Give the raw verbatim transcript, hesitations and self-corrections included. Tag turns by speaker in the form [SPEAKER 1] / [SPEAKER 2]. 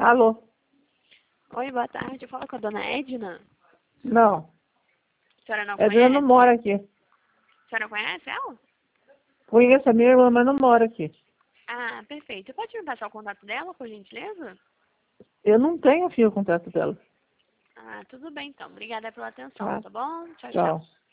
[SPEAKER 1] Alô?
[SPEAKER 2] Oi, boa tarde. Fala com a dona Edna.
[SPEAKER 1] Não.
[SPEAKER 2] A senhora não
[SPEAKER 1] A
[SPEAKER 2] conhece?
[SPEAKER 1] Edna não mora aqui.
[SPEAKER 2] A senhora conhece ela?
[SPEAKER 1] Conheço a minha irmã, mas não mora aqui.
[SPEAKER 2] Ah, perfeito. Você pode me passar o contato dela, por gentileza?
[SPEAKER 1] Eu não tenho aqui o contato dela.
[SPEAKER 2] Ah, tudo bem então. Obrigada pela atenção,
[SPEAKER 1] Tá?
[SPEAKER 2] tá bom? Tchau, tchau.
[SPEAKER 1] Tchau.